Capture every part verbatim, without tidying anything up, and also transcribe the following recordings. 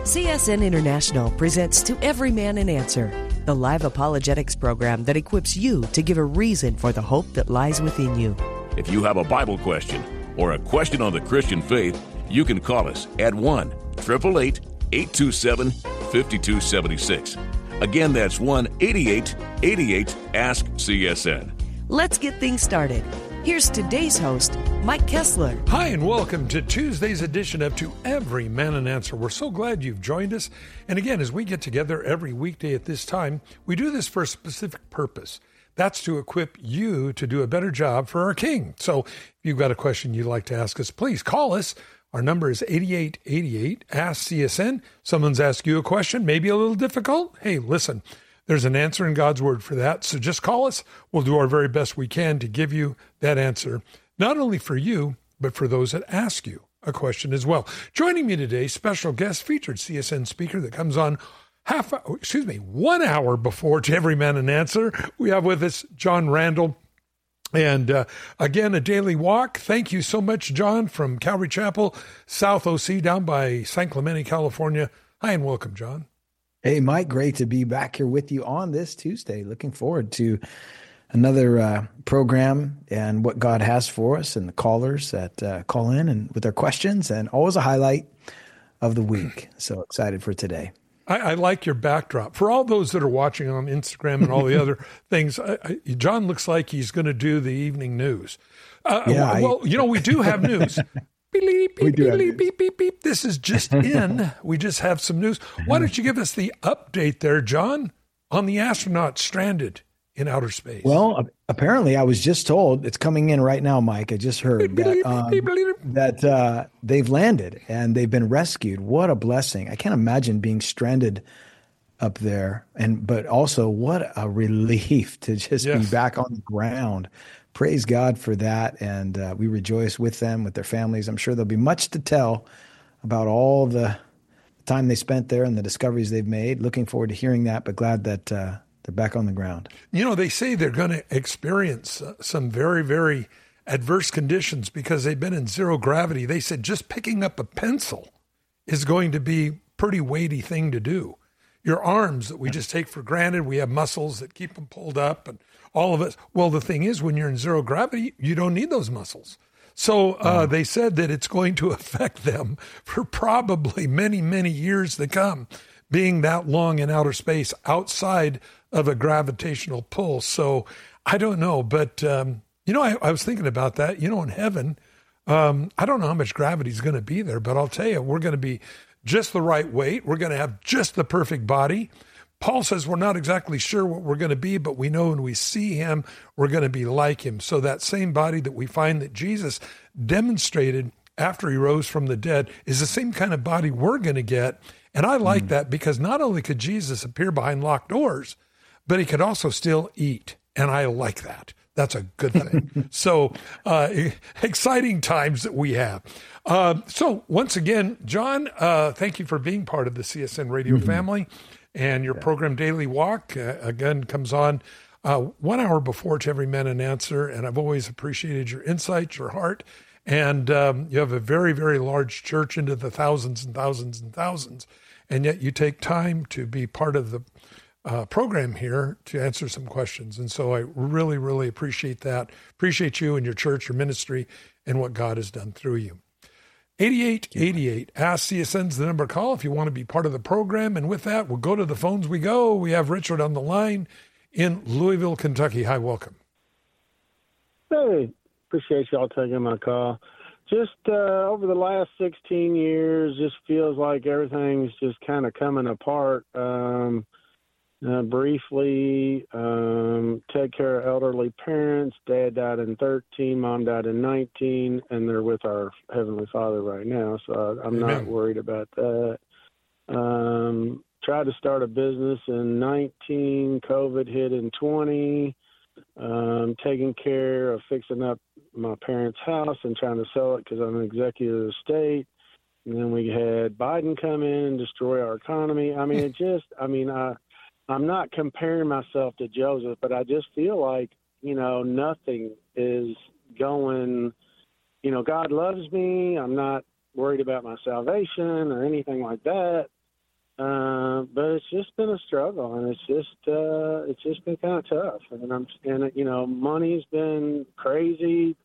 C S N International presents To Every Man an Answer, the live apologetics program that equips you to give a reason for the hope that lies within you. If you have a Bible question or a question on the Christian faith, you can call us at one eight eight eight, eight two seven, five two seven six. Again, that's one eight eight eight eight, ask C S N. Let's get things started. Here's today's host, Mike Kessler. Hi, and welcome to Tuesday's edition of To Every Man an Answer. We're so glad you've joined us. And again, as we get together every weekday at this time, we do this for a specific purpose. That's to equip you to do a better job for our King. So if you've got a question you'd like to ask us, please call us. Our number is eight eight eight eight, ask C S N. Someone's asked you a question, maybe a little difficult. Hey, listen. There's an answer in God's Word for that. So just call us. We'll do our very best we can to give you that answer, not only for you, but for those that ask you a question as well. Joining me today, special guest, featured C S N speaker that comes on half, excuse me, one hour before To Every Man an Answer. We have with us John Randall. And uh, again, a daily walk. Thank you so much, John, from Calvary Chapel, South O C, down by San Clemente, California. Hi, and welcome, John. Hey, Mike, great to be back here with you on this Tuesday. Looking forward to another uh, program and what God has for us and the callers that uh, call in and with their questions, and always a highlight of the week. So excited for today. I, I like your backdrop. For all those that are watching on Instagram and all the other things, I, I, John looks like he's going to do the evening news. Uh, yeah, well, I, you know, we do have news. Beep, we beep, do beep, beep, beep, beep. This is just in. We just have some news. Why don't you give us the update there, John, on the astronauts stranded in outer space? Well, apparently I was just told it's coming in right now, Mike. I just heard that, um, that uh, they've landed and they've been rescued. What a blessing. I can't imagine being stranded up there. And but also what a relief to just yes. be back on the ground. Praise God for that, and uh, we rejoice with them, with their families. I'm sure there'll be much to tell about all the time they spent there and the discoveries they've made. Looking forward to hearing that, but glad that uh, they're back on the ground. You know, they say they're going to experience uh, some very, very adverse conditions because they've been in zero gravity. They said just picking up a pencil is going to be a pretty weighty thing to do. Your arms that we just take for granted, we have muscles that keep them pulled up and all of it. Well, the thing is, when you're in zero gravity, you don't need those muscles. So uh, oh. they said that it's going to affect them for probably many, many years to come, being that long in outer space outside of a gravitational pull. So I don't know, but, um, you know, I, I was thinking about that. You know, in heaven, um, I don't know how much gravity is going to be there, but I'll tell you, we're going to be just the right weight. We're going to have just the perfect body. Paul says we're not exactly sure what we're going to be, but we know when we see him, we're going to be like him. So that same body that we find that Jesus demonstrated after he rose from the dead is the same kind of body we're going to get. And I like mm. that because not only could Jesus appear behind locked doors, but he could also still eat. And I like that. That's a good thing. so uh, exciting times that we have. Uh, so once again, John, uh, thank you for being part of the C S N radio mm-hmm. family. And your yeah. program, Daily Walk, uh, again, comes on uh, one hour before To Every Man an Answer. And I've always appreciated your insight, your heart. And um, you have a very, very large church into the thousands and thousands and thousands. And yet you take time to be part of the uh, program here to answer some questions. And so I really, really appreciate that. Appreciate you and your church, your ministry, and what God has done through you. eighty-eight eighty-eight, ask C S N's the number to call if you want to be part of the program. And with that, we'll go to the phones we go. We have Richard on the line in Louisville, Kentucky. Hi, welcome. Hey, appreciate y'all taking my call. Just uh, over the last sixteen years, just feels like everything's just kind of coming apart. Um, uh, briefly, um, take care of elderly parents. Dad died in thirteen, mom died in nineteen, and they're with our Heavenly Father right now, so I'm Amen. not worried about that. Um, tried to start a business in nineteen, COVID hit in twenty, um, taking care of fixing up my parents' house and trying to sell it because I'm an executive of the state. And then we had Biden come in and destroy our economy. I mean, it just, I mean, I, I'm not comparing myself to Joseph, but I just feel like, you know, nothing is going, you know, God loves me. I'm not worried about my salvation or anything like that. Uh, but it's just been a struggle, and it's just uh, it's just been kind of tough. And I'm and you know, money's been crazy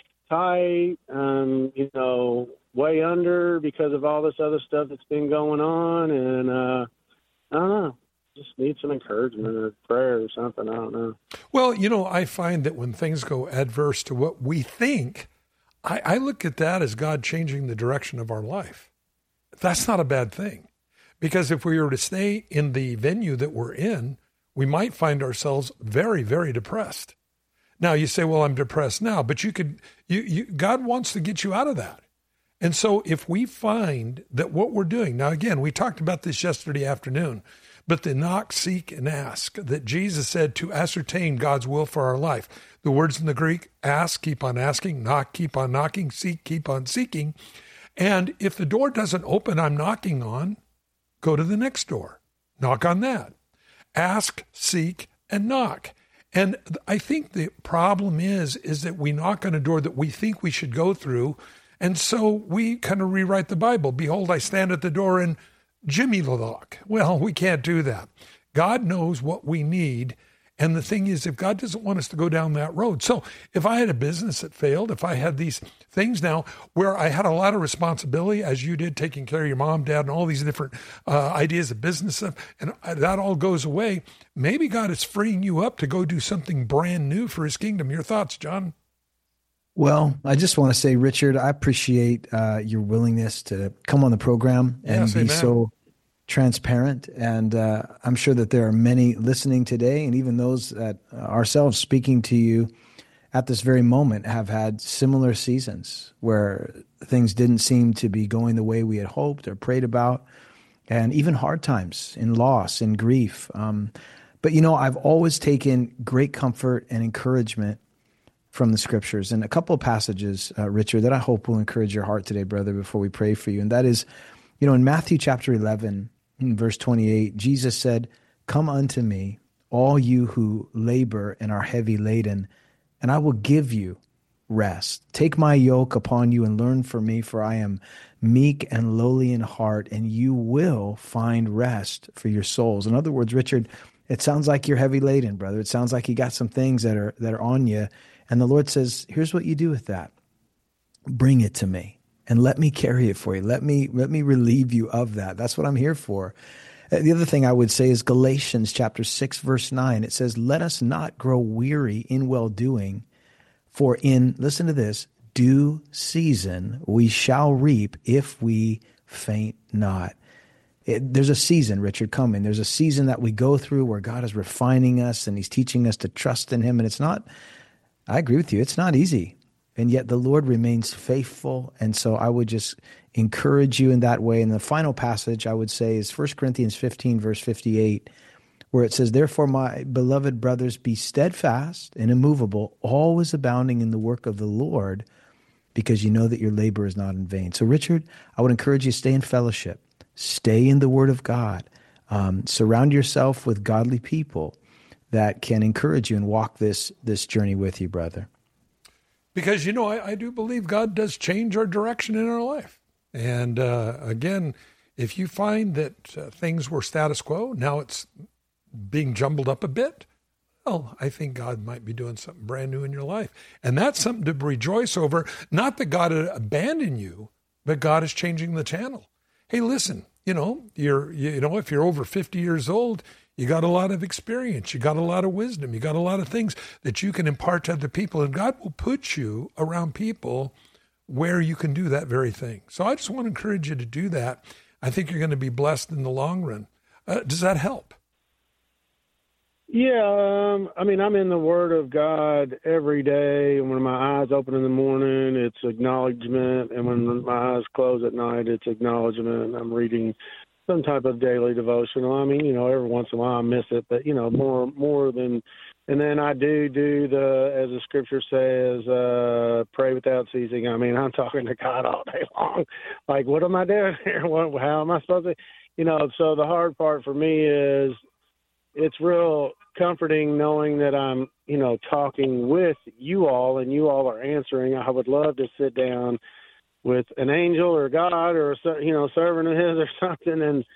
tight. Um, you know, way under because of all this other stuff that's been going on, and uh, I don't know. Just need some encouragement or prayer or something. I don't know. Well, you know, I find that when things go adverse to what we think, I, I look at that as God changing the direction of our life. That's not a bad thing. Because if we were to stay in the venue that we're in, we might find ourselves very, very depressed. Now you say, well, I'm depressed now, but you could, you, you, God wants to get you out of that. And so if we find that what we're doing, now again, we talked about this yesterday afternoon, but the knock, seek, and ask that Jesus said to ascertain God's will for our life. The words in the Greek, ask, keep on asking, knock, keep on knocking, seek, keep on seeking. And if the door doesn't open I'm knocking on, go to the next door, knock on that. Ask, seek, and knock. And I think the problem is, is that we knock on a door that we think we should go through. And so we kind of rewrite the Bible. Behold, I stand at the door and Jimmy the lock. Well, we can't do that. God knows what we need. And the thing is, if God doesn't want us to go down that road. So if I had a business that failed, if I had these things now where I had a lot of responsibility, as you did, taking care of your mom, dad, and all these different uh, ideas of business stuff, and that all goes away, maybe God is freeing you up to go do something brand new for his kingdom. Your thoughts, John? Well, I just want to say, Richard, I appreciate uh, your willingness to come on the program and yes, be amen. so transparent. And uh, I'm sure that there are many listening today, and even those that uh, ourselves speaking to you at this very moment have had similar seasons where things didn't seem to be going the way we had hoped or prayed about, and even hard times in loss and grief. Um, but, you know, I've always taken great comfort and encouragement from the scriptures, and a couple of passages, uh, Richard, that I hope will encourage your heart today, brother, before we pray for you. And that is, you know, in Matthew chapter eleven, in verse twenty-eight, Jesus said, "Come unto me, all you who labor and are heavy laden, and I will give you rest. Take my yoke upon you and learn from me, for I am meek and lowly in heart, and you will find rest for your souls." In other words, Richard, it sounds like you're heavy laden, brother. It sounds like you got some things that are that are on you. And the Lord says, here's what you do with that. Bring it to me and let me carry it for you. Let me let me relieve you of that. That's what I'm here for. The other thing I would say is Galatians chapter six, verse nine. It says, let us not grow weary in well-doing, for in, listen to this, due season we shall reap if we faint not. It, there's a season, Richard, coming. There's a season that we go through where God is refining us and he's teaching us to trust in him. And it's not, I agree with you, it's not easy. And yet the Lord remains faithful. And so I would just encourage you in that way. And the final passage I would say is First Corinthians fifteen, verse fifty-eight, where it says, therefore, my beloved brothers, be steadfast and immovable, always abounding in the work of the Lord, because you know that your labor is not in vain. So, Richard, I would encourage you to stay in fellowship, stay in the Word of God, um, surround yourself with godly people that can encourage you and walk this this journey with you, brother. Because, you know, I, I do believe God does change our direction in our life. And uh, again, if you find that uh, things were status quo, now it's being jumbled up a bit, well, I think God might be doing something brand new in your life. And that's something to rejoice over. Not that God had abandoned you, but God is changing the channel. Hey, listen, you know, you're, you know, if you're over fifty years old, you got a lot of experience, you got a lot of wisdom, you got a lot of things that you can impart to other people, and God will put you around people where you can do that very thing. So I just want to encourage you to do that. I think you're going to be blessed in the long run. Uh, does that help? Yeah, um, I mean, I'm in the Word of God every day, and when my eyes open in the morning, it's acknowledgement, and when my eyes close at night, it's acknowledgement. I'm reading some type of daily devotional. I mean, you know, every once in a while I miss it, but, you know, more more than, and then I do do the, as the scripture says, uh, pray without ceasing. I mean, I'm talking to God all day long. Like, what am I doing here? What, how am I supposed to, you know, so the hard part for me is it's real comforting knowing that I'm, you know, talking with you all and you all are answering. I would love to sit down with an angel or God or a, you know, servant of his or something and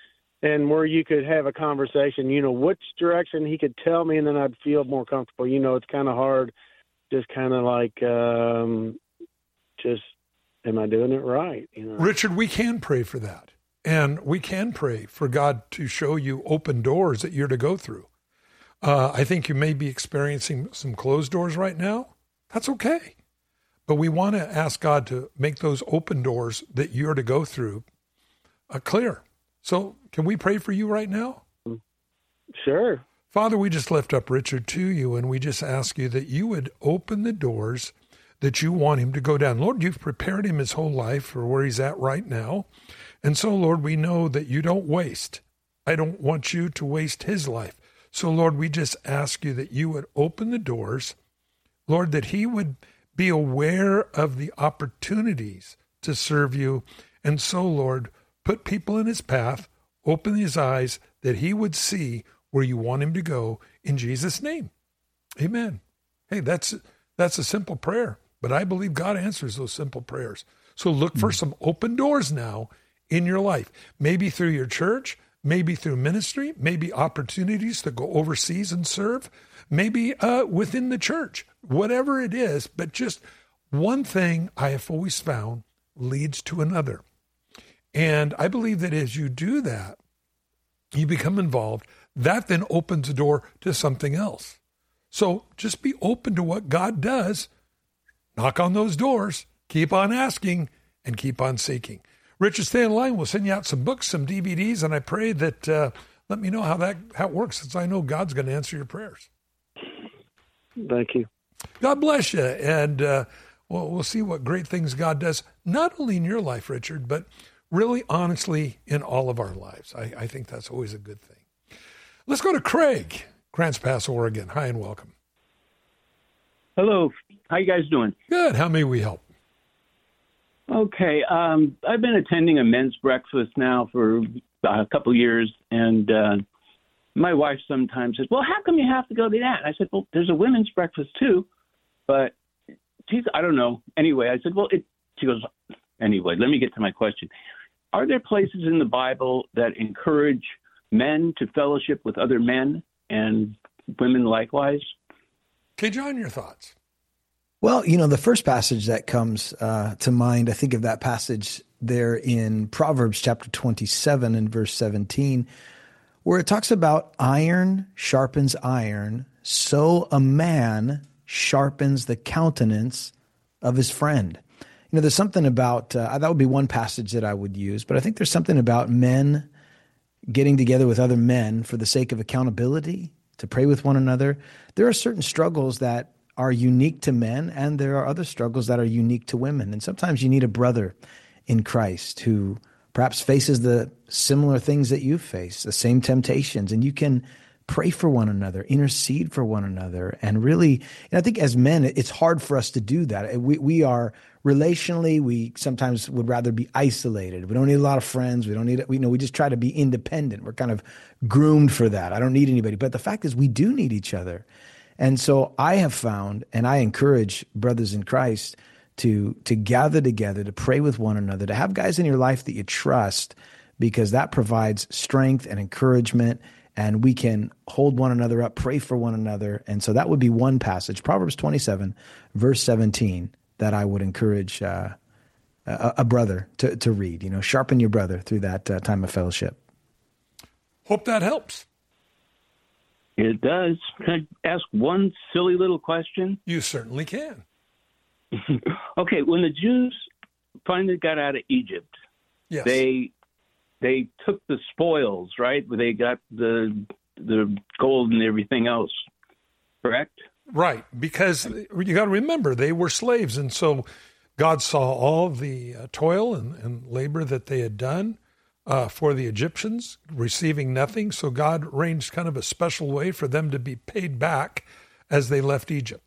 and where you could have a conversation, you know, which direction he could tell me, and then I'd feel more comfortable. You know, it's kind of hard, just kind of like, um, just, am I doing it right? You know, Richard, we can pray for that. And we can pray for God to show you open doors that you're to go through. Uh, I think you may be experiencing some closed doors right now. That's okay. But we want to ask God to make those open doors that you're to go through uh, clear. So can we pray for you right now? Sure. Father, we just lift up Richard to you, and we just ask you that you would open the doors that you want him to go down. Lord, you've prepared him his whole life for where he's at right now. And so, Lord, we know that you don't waste. I don't want you to waste his life. So, Lord, we just ask you that you would open the doors, Lord, that he would be aware of the opportunities to serve you. And so, Lord, put people in his path, open his eyes, that he would see where you want him to go in Jesus' name. Amen. Hey, that's that's a simple prayer, but I believe God answers those simple prayers. So look for some open doors now in your life, maybe through your church, maybe through ministry, maybe opportunities to go overseas and serve, maybe uh, within the church, whatever it is. But just one thing I have always found leads to another. And I believe that as you do that, you become involved. That then opens the door to something else. So just be open to what God does. Knock on those doors, keep on asking, and keep on seeking. Richard, stay in line. We'll send you out some books, some D V Ds, and I pray that uh, let me know how that how it works, since I know God's going to answer your prayers. Thank you. God bless you, and uh, well, we'll see what great things God does, not only in your life, Richard, but really honestly in all of our lives. I, I think that's always a good thing. Let's go to Craig, Grants Pass, Oregon. Hi and welcome. Hello. How you guys doing? Good. How may we help? Okay. Um, I've been attending a men's breakfast now for a couple of years, and uh, my wife sometimes says, well, how come you have to go to that? And I said, well, there's a women's breakfast too, but geez, I don't know. Anyway, I said, well, it, she goes, anyway, let me get to my question. Are there places in the Bible that encourage men to fellowship with other men and women likewise? Okay, John, your thoughts? Well, you know, the first passage that comes uh, to mind, I think of that passage there in Proverbs chapter twenty-seven and verse seventeen, where it talks about iron sharpens iron, so a man sharpens the countenance of his friend. You know, there's something about, uh, that would be one passage that I would use, but I think there's something about men getting together with other men for the sake of accountability, to pray with one another. There are certain struggles that are unique to men, and there are other struggles that are unique to women. And sometimes you need a brother in Christ who perhaps faces the similar things that you face, the same temptations, and you can pray for one another, intercede for one another. And really, and I think as men, it's hard for us to do that. We, we are relationally, we sometimes would rather be isolated. We don't need a lot of friends. We don't need, we, you know, we just try to be independent. We're kind of groomed for that. I don't need anybody. But the fact is we do need each other. And so I have found, and I encourage brothers in Christ to, to gather together, to pray with one another, to have guys in your life that you trust, because that provides strength and encouragement, and we can hold one another up, pray for one another. And so that would be one passage, Proverbs twenty-seven, verse seventeen, that I would encourage uh, a, a brother to, to read. You know, sharpen your brother through that uh, time of fellowship. Hope that helps. It does. Can I ask one silly little question? You certainly can. Okay, when the Jews finally got out of Egypt, yes. they they took the spoils, right? They got the the gold and everything else, correct? Right, because you got to remember, they were slaves, and so God saw all the uh, toil and, and labor that they had done uh, for the Egyptians, receiving nothing, so God arranged kind of a special way for them to be paid back as they left Egypt.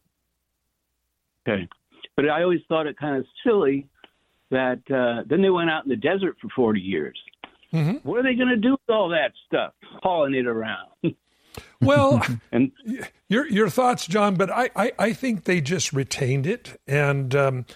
Okay, but I always thought it kind of silly that uh, then they went out in the desert for forty years. Mm-hmm. What are they going to do with all that stuff, hauling it around? Well, and your your thoughts, John, but I, I, I think they just retained it. And um,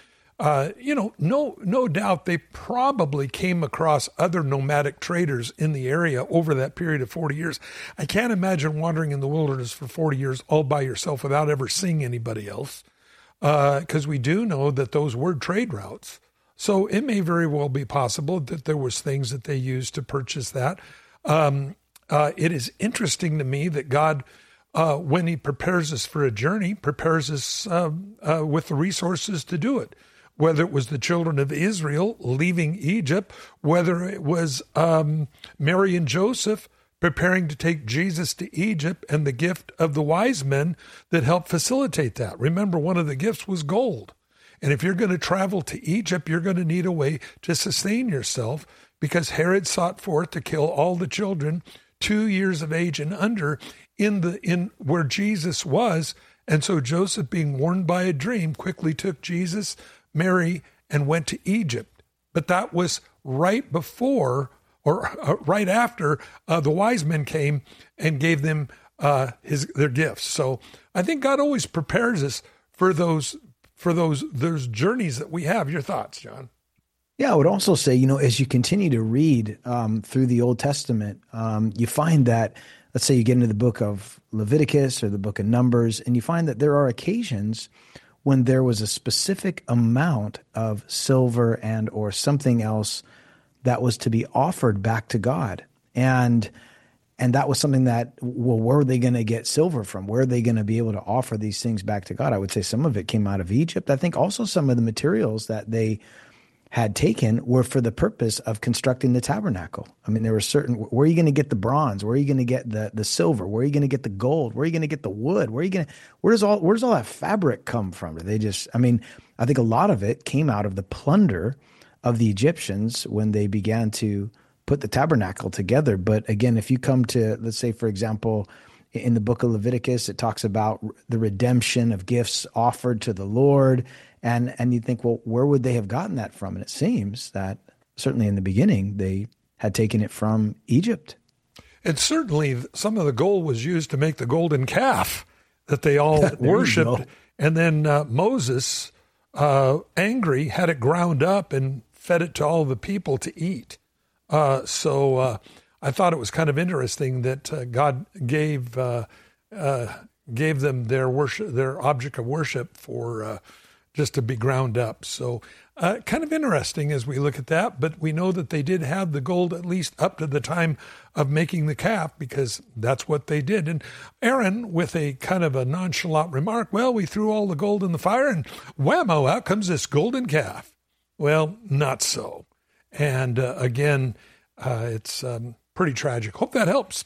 uh, you know, no, no doubt they probably came across other nomadic traders in the area over that period of forty years. I can't imagine wandering in the wilderness for forty years all by yourself without ever seeing anybody else, because uh, we do know that those were trade routes. So it may very well be possible that there was things that they used to purchase that. Um, uh, it is interesting to me that God, uh, when he prepares us for a journey, prepares us uh, uh, with the resources to do it. Whether it was the children of Israel leaving Egypt, whether it was um, Mary and Joseph preparing to take Jesus to Egypt, and the gift of the wise men that helped facilitate that. Remember, one of the gifts was gold. And if you're going to travel to Egypt, you're going to need a way to sustain yourself, because Herod sought forth to kill all the children two years of age and under in the in where Jesus was. And so Joseph, being warned by a dream, quickly took Jesus, Mary, and went to Egypt. But that was right before or uh, right after uh, the wise men came and gave them uh, his their gifts. So I think God always prepares us for those for those those journeys that we have. Your thoughts, John? Yeah, I would also say, you know, as you continue to read um, through the Old Testament, um, you find that, let's say you get into the book of Leviticus or the book of Numbers, and you find that there are occasions when there was a specific amount of silver and or something else that was to be offered back to God. And and that was something that, well, where are they going to get silver from? Where are they going to be able to offer these things back to God? I would say some of it came out of Egypt. I think also some of the materials that they had taken were for the purpose of constructing the tabernacle. I mean, there were certain, where are you going to get the bronze? Where are you going to get the, the silver? Where are you going to get the gold? Where are you going to get the wood? Where are you going to, where does all, where does all that fabric come from? Do they just, I mean, I think a lot of it came out of the plunder of the Egyptians when they began to put the tabernacle together. But again, if you come to, let's say, for example, in the book of Leviticus, it talks about the redemption of gifts offered to the Lord. And and you think, well, where would they have gotten that from? And it seems that certainly in the beginning, they had taken it from Egypt. And certainly some of the gold was used to make the golden calf that they all worshipped. And then uh, Moses, uh, angry, had it ground up and fed it to all the people to eat. Uh, so uh, I thought it was kind of interesting that uh, God gave uh, uh, gave them their worship, their object of worship for uh, just to be ground up. So uh, kind of interesting as we look at that, but we know that they did have the gold at least up to the time of making the calf, because that's what they did. And Aaron, with a kind of a nonchalant remark, well, we threw all the gold in the fire and whammo, out comes this golden calf. Well, not so. And uh, again, uh, it's um, pretty tragic. Hope that helps.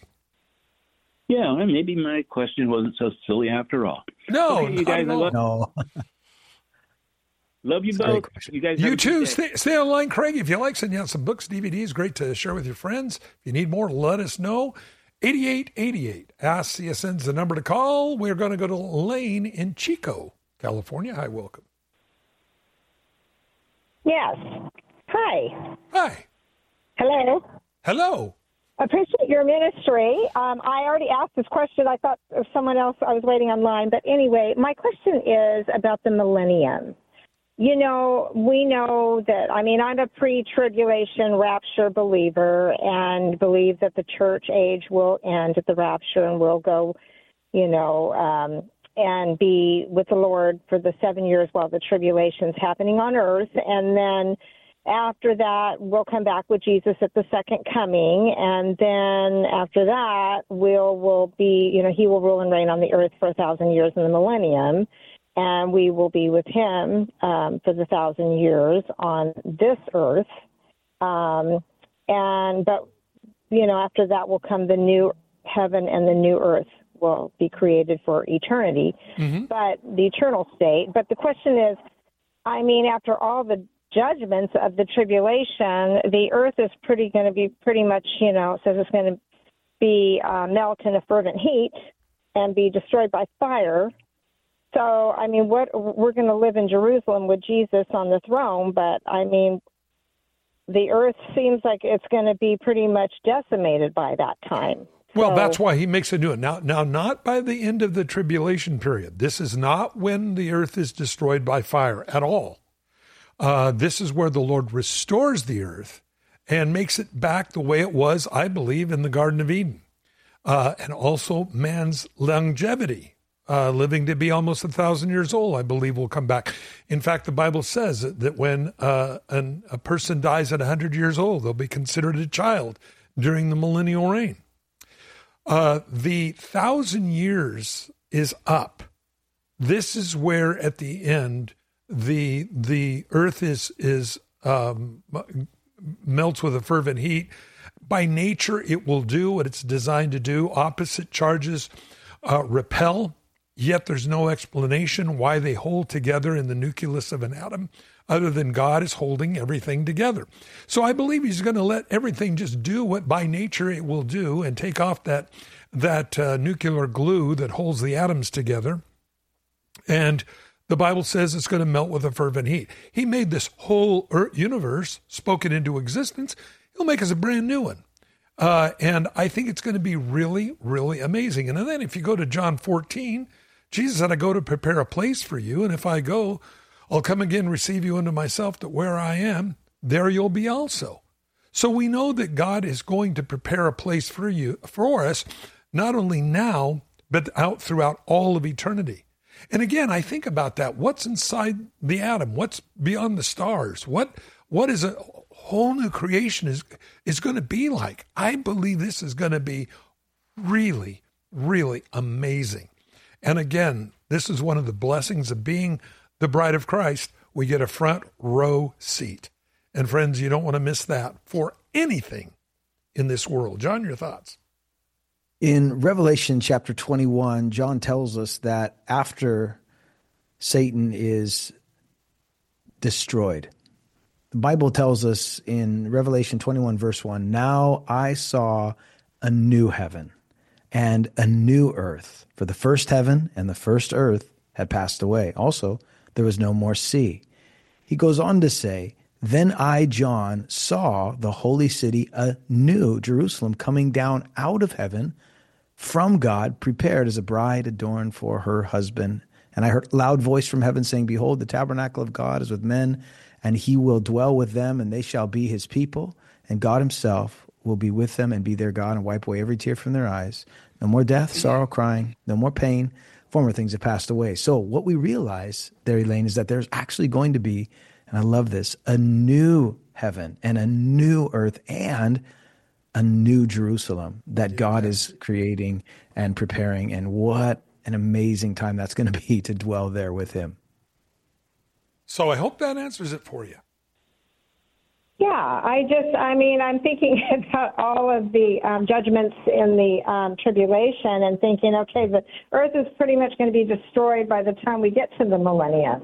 Yeah, well, maybe my question wasn't so silly after all. No, okay, you guys, I love, no. love you That's both. You guys, you too. Stay, stay online, Craig. If you like sending out some books, D V Ds, great to share with your friends. If you need more, let us know. eighty-eight eighty-eight. Ask C S N's the number to call. We're going to go to Lane in Chico, California. Hi, welcome. Yes. Hi. Hi. Hello. Hello. Appreciate your ministry. Um, I already asked this question. I thought of someone else. I was waiting online. But anyway, my question is about the millennium. You know, we know that, I mean, I'm a pre-tribulation rapture believer and believe that the church age will end at the rapture and we'll go, you know, um, and be with the Lord for the seven years while the tribulation's happening on earth. And then after that, we'll come back with Jesus at the second coming. And then after that, we'll, will be, you know, he will rule and reign on the earth for a thousand years in the millennium. And we will be with him um, for the thousand years on this earth. Um, and, but, you know, after that will come the new heaven and the new earth will be created for eternity, mm-hmm. but the eternal state. But the question is, I mean, after all the judgments of the tribulation, the earth is pretty going to be pretty much, you know, it says it's going to be uh, melt in a fervent heat and be destroyed by fire. So, I mean, what we're going to live in Jerusalem with Jesus on the throne, but I mean, the earth seems like it's going to be pretty much decimated by that time. Well, so, that's why he makes it do it. Now, now, not by the end of the tribulation period. This is not when the earth is destroyed by fire at all. Uh, this is where the Lord restores the earth and makes it back the way it was, I believe, in the Garden of Eden. Uh, and also man's longevity, uh, living to be almost a thousand years old, I believe will come back. In fact, the Bible says that, that when uh, an, a person dies at one hundred years old, they'll be considered a child during the millennial reign. Uh, the thousand years is up. This is where, at the end, the the earth is is um, melts with a fervent heat. By nature, it will do what it's designed to do. Opposite charges uh, repel, yet there's no explanation why they hold together in the nucleus of an atom, other than God is holding everything together. So I believe he's going to let everything just do what by nature it will do and take off that, that uh, nuclear glue that holds the atoms together. And the Bible says it's going to melt with a fervent heat. He made this whole earth universe, spoke it into existence. He'll make us a brand new one. Uh, and I think it's going to be really, really amazing. And then if you go to John fourteen, Jesus said, I go to prepare a place for you. And if I go, I'll come again, receive you unto myself, that where I am, there you'll be also. So we know that God is going to prepare a place for you, for us, not only now, but out throughout all of eternity. And again, I think about that. What's inside the atom? What's beyond the stars? What, what is a whole new creation is, is going to be like? I believe this is going to be really, really amazing. And again, this is one of the blessings of being the bride of Christ. We get a front row seat. And friends, you don't want to miss that for anything in this world. John, your thoughts? In Revelation chapter twenty-one, John tells us that after Satan is destroyed, the Bible tells us in Revelation twenty-one, verse one, now I saw a new heaven and a new earth, for the first heaven and the first earth had passed away. Also, there was no more sea. He goes on to say, then I, John, saw the holy city, a new Jerusalem, coming down out of heaven from God, prepared as a bride adorned for her husband. And I heard a loud voice from heaven saying, behold, the tabernacle of God is with men, and he will dwell with them, and they shall be his people. And God himself will be with them and be their God and wipe away every tear from their eyes. No more death, sorrow, crying, no more pain. Former things have passed away. So what we realize there, Elaine, is that there's actually going to be, and I love this, a new heaven and a new earth and a new Jerusalem that God is creating and preparing. And what an amazing time that's going to be to dwell there with him. So I hope that answers it for you. Yeah, I just, I mean, I'm thinking about all of the um, judgments in the um, tribulation and thinking, okay, the earth is pretty much going to be destroyed by the time we get to the millennium.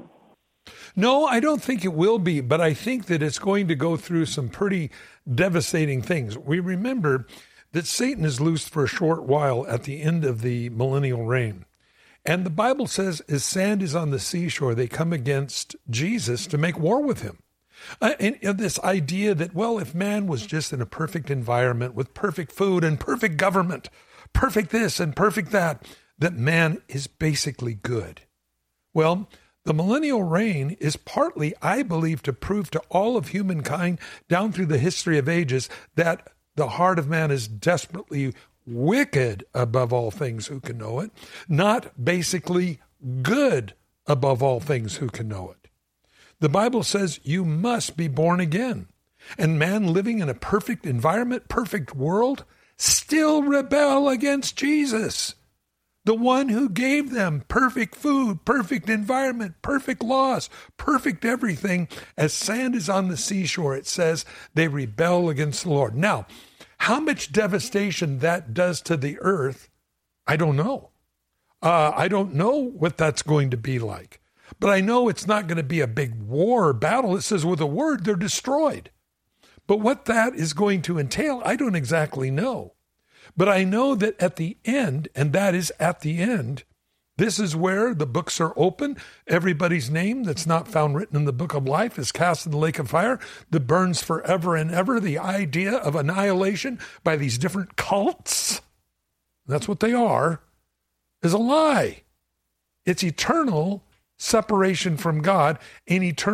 No, I don't think it will be, but I think that it's going to go through some pretty devastating things. We remember that Satan is loosed for a short while at the end of the millennial reign. And the Bible says, as sand is on the seashore, they come against Jesus to make war with him. Uh, and, and this idea that, well, if man was just in a perfect environment with perfect food and perfect government, perfect this and perfect that, that man is basically good. Well, the millennial reign is partly, I believe, to prove to all of humankind down through the history of ages that the heart of man is desperately wicked above all things, who can know it, not basically good above all things, who can know it. The Bible says you must be born again. And man living in a perfect environment, perfect world, still rebel against Jesus, the one who gave them perfect food, perfect environment, perfect laws, perfect everything. As sand is on the seashore, it says they rebel against the Lord. Now, how much devastation that does to the earth, I don't know. Uh, I don't know what that's going to be like. But I know it's not going to be a big war or battle. It says with a word, they're destroyed. But what that is going to entail, I don't exactly know. But I know that at the end, and that is at the end, this is where the books are open. Everybody's name that's not found written in the book of life is cast in the lake of fire that burns forever and ever. The idea of annihilation by these different cults, that's what they are, is a lie. It's eternal separation from God and eternal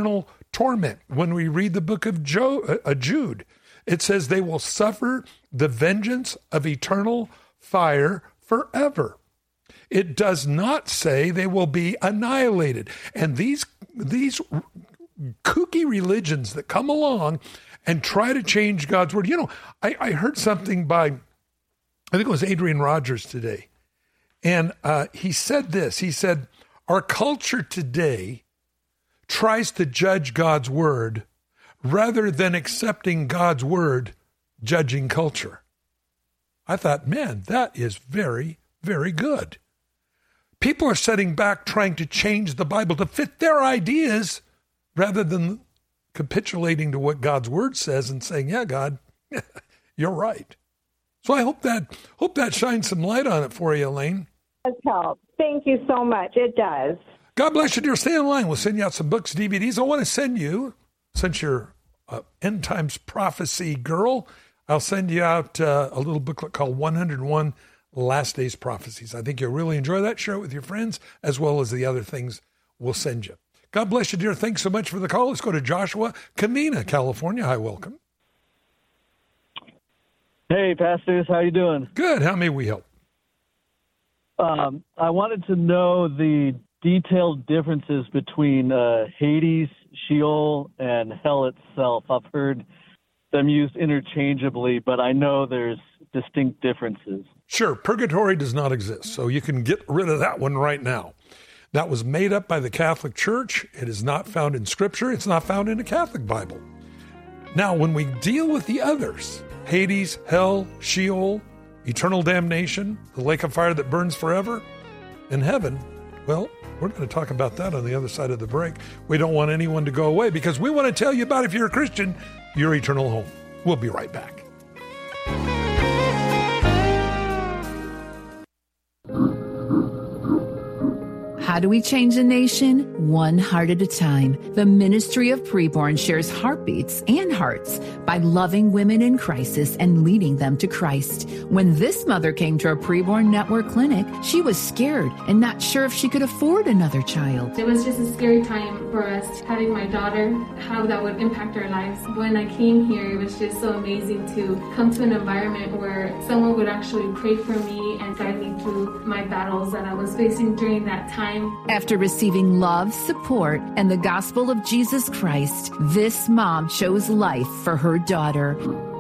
torment. When we read the book of Jo- uh, Jude, it says they will suffer the vengeance of eternal fire forever. It does not say they will be annihilated. And these these kooky religions that come along and try to change God's word. You know, I, I heard something by, I think it was Adrian Rogers today. And uh, he said this. He said, our culture today tries to judge God's word rather than accepting God's word, judging culture. I thought, man, that is very, very good. People are sitting back trying to change the Bible to fit their ideas rather than capitulating to what God's word says and saying, yeah, God, you're right. So I hope that hope that shines some light on it for you, Elaine. It does help. Thank you so much. It does. God bless you, dear. Stay in line. We'll send you out some books, D V Ds. I want to send you, since you're an end times prophecy girl, I'll send you out uh, a little booklet called one oh one Last Days Prophecies. I think you'll really enjoy that. Share it with your friends, as well as the other things we'll send you. God bless you, dear. Thanks so much for the call. Let's go to Joshua, Camina, California. Hi, welcome. Hey, pastors. How you doing? Good. How may we help? Um, I wanted to know the detailed differences between uh, Hades, Sheol, and hell itself. I've heard them used interchangeably, but I know there's distinct differences. Sure. Purgatory does not exist, so you can get rid of that one right now. That was made up by the Catholic Church. It is not found in Scripture. It's not found in the Catholic Bible. Now, when we deal with the others, Hades, hell, Sheol, eternal damnation, the lake of fire that burns forever, and heaven, well, we're going to talk about that on the other side of the break. We don't want anyone to go away because we want to tell you about, if you're a Christian, your eternal home. We'll be right back. How do we change a nation? One heart at a time. The Ministry of Preborn shares heartbeats and hearts by loving women in crisis and leading them to Christ. When this mother came to a Preborn Network clinic, she was scared and not sure if she could afford another child. It was just a scary time for us, having my daughter, how that would impact our lives. When I came here, it was just so amazing to come to an environment where someone would actually pray for me and guide me through my battles that I was facing during that time. After receiving love, support, and the gospel of Jesus Christ, this mom chose life for her daughter.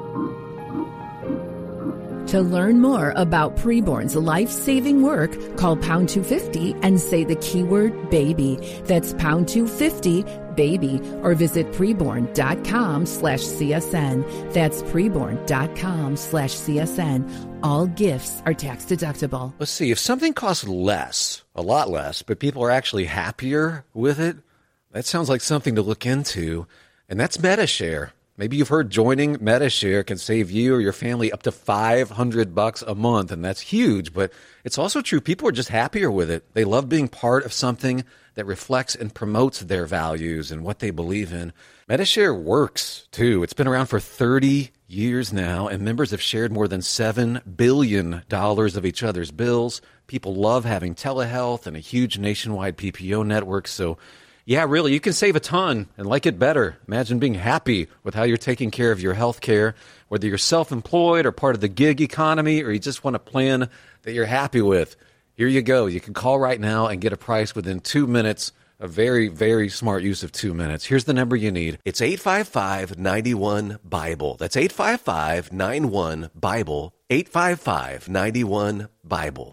To learn more about Preborn's life-saving work, call pound two fifty and say the keyword baby. That's pound two fifty baby, or visit preborn.com slash CSN. That's preborn.com slash CSN. All gifts are tax deductible. Let's see, if something costs less, a lot less, but people are actually happier with it, that sounds like something to look into, and that's MediShare. Maybe you've heard joining MediShare can save you or your family up to five hundred bucks a month, and that's huge, but it's also true. People are just happier with it. They love being part of something that reflects and promotes their values and what they believe in. MediShare works, too. It's been around for thirty years now, and members have shared more than seven billion dollars of each other's bills. People love having telehealth and a huge nationwide P P O network, so yeah, really, you can save a ton and like it better. Imagine being happy with how you're taking care of your health care, whether you're self-employed or part of the gig economy, or you just want a plan that you're happy with. Here you go. You can call right now and get a price within two minutes. A very, very smart use of two minutes. Here's the number you need. It's eight five five, nine one, Bible. That's eight five five, nine one, Bible. eight five five, nine one, Bible.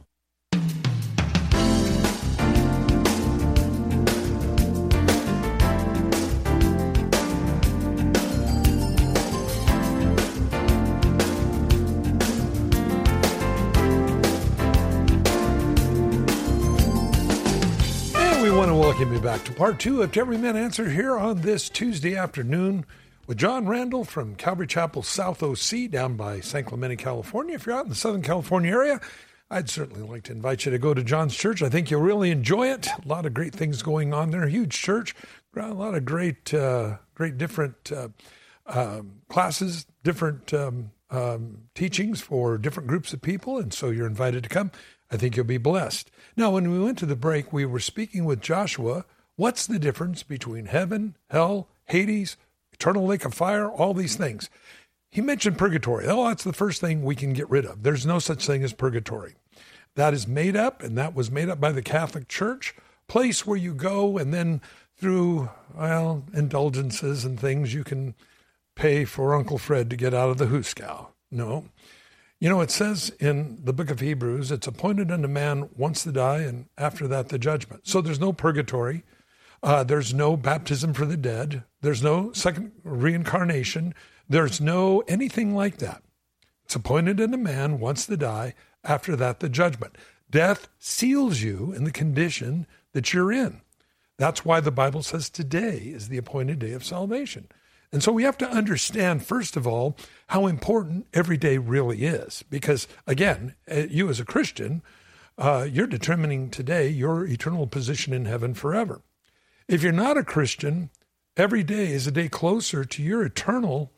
Welcome you back to part two of Every Man Answer here on this Tuesday afternoon with John Randall from Calvary Chapel South O C down by San Clemente, California. If you're out in the Southern California area, I'd certainly like to invite you to go to John's church. I think you'll really enjoy it. A lot of great things going on there. Huge church, a lot of great, uh, great different uh, um, classes, different um, um, teachings for different groups of people, and so you're invited to come. I think you'll be blessed. Now, when we went to the break, we were speaking with Joshua. What's the difference between heaven, hell, Hades, eternal lake of fire, all these things. He mentioned purgatory. Oh, that's the first thing we can get rid of. There's no such thing as purgatory. That is made up, and that was made up by the Catholic Church, place where you go and then through, well, indulgences and things, you can pay for Uncle Fred to get out of the hooskow. No. You know, it says in the book of Hebrews, it's appointed unto man once to die, and after that the judgment. So there's no purgatory. Uh, there's no baptism for the dead. There's no second reincarnation. There's no anything like that. It's appointed unto man once to die, after that the judgment. Death seals you in the condition that you're in. That's why the Bible says today is the appointed day of salvation. And so we have to understand, first of all, how important every day really is. Because, again, you as a Christian, uh, you're determining today your eternal position in heaven forever. If you're not a Christian, every day is a day closer to your eternal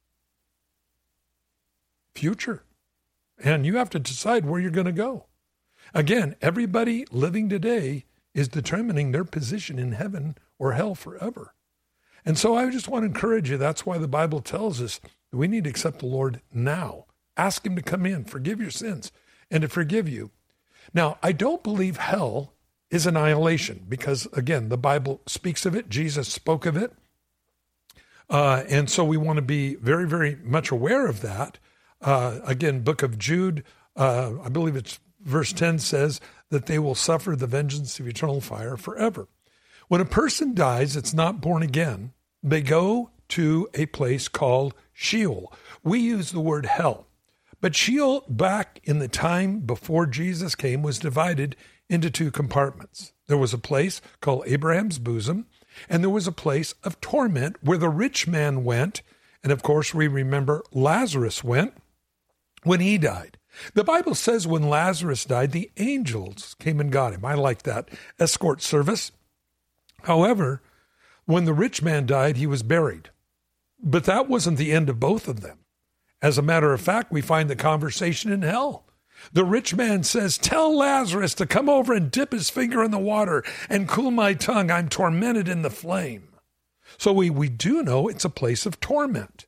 future. And you have to decide where you're going to go. Again, everybody living today is determining their position in heaven or hell forever. And so I just want to encourage you. That's why the Bible tells us that we need to accept the Lord now. Ask him to come in, forgive your sins, and to forgive you. Now, I don't believe hell is annihilation because, again, the Bible speaks of it. Jesus spoke of it. Uh, and so we want to be very, very much aware of that. Uh, again, book of Jude, uh, I believe it's verse ten says that they will suffer the vengeance of eternal fire forever. When a person dies, it's not born again. They go to a place called Sheol. We use the word hell. But Sheol, back in the time before Jesus came, was divided into two compartments. There was a place called Abraham's bosom, and there was a place of torment where the rich man went. And of course, we remember Lazarus went when he died. The Bible says when Lazarus died, the angels came and got him. I like that escort service. However, when the rich man died, he was buried. But that wasn't the end of both of them. As a matter of fact, we find the conversation in hell. The rich man says, tell Lazarus to come over and dip his finger in the water and cool my tongue. I'm tormented in the flame. So we, we do know it's a place of torment.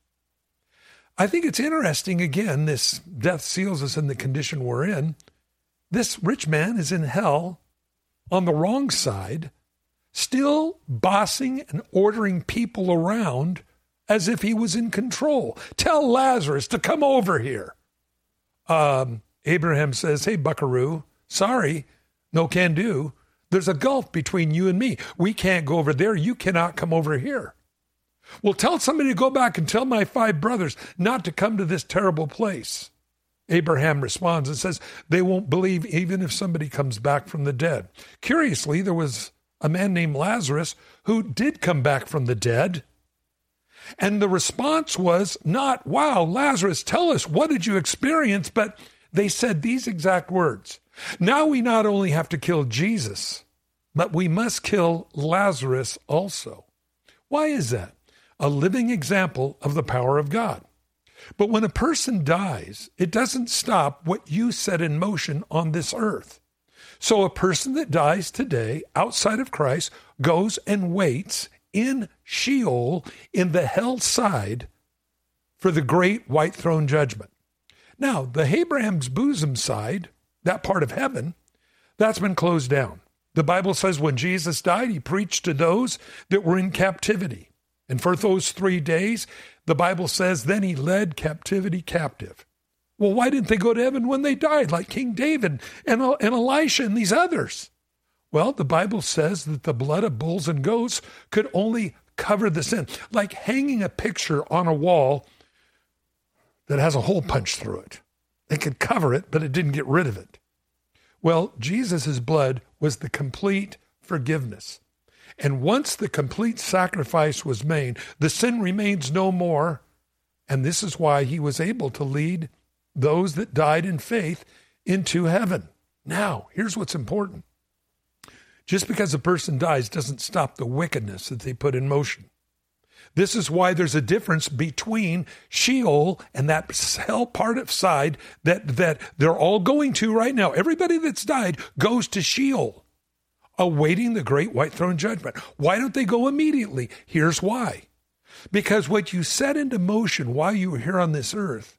I think it's interesting, again, this death seals us in the condition we're in. This rich man is in hell on the wrong side, still bossing and ordering people around as if he was in control. Tell Lazarus to come over here. Um, Abraham says, hey, buckaroo, sorry, no can do. There's a gulf between you and me. We can't go over there. You cannot come over here. Well, tell somebody to go back and tell my five brothers not to come to this terrible place. Abraham responds and says, they won't believe even if somebody comes back from the dead. Curiously, there was a man named Lazarus who did come back from the dead. And the response was not, wow, Lazarus, tell us, what did you experience? But they said these exact words. Now we not only have to kill Jesus, but we must kill Lazarus also. Why is that? A living example of the power of God. But when a person dies, it doesn't stop what you set in motion on this earth. So a person that dies today outside of Christ goes and waits in Sheol, in the hell side, for the great white throne judgment. Now, the Abraham's bosom side, that part of heaven, that's been closed down. The Bible says when Jesus died, he preached to those that were in captivity. And for those three days, the Bible says, then he led captivity captive. Well, why didn't they go to heaven when they died, like King David and, and Elisha and these others? Well, the Bible says that the blood of bulls and goats could only cover the sin, like hanging a picture on a wall that has a hole punched through it. It could cover it, but it didn't get rid of it. Well, Jesus' blood was the complete forgiveness. And once the complete sacrifice was made, the sin remains no more. And this is why he was able to lead those that died in faith into heaven. Now, here's what's important. Just because a person dies doesn't stop the wickedness that they put in motion. This is why there's a difference between Sheol and that hell part of side that, that they're all going to right now. Everybody that's died goes to Sheol, awaiting the great white throne judgment. Why don't they go immediately? Here's why. Because what you set into motion while you were here on this earth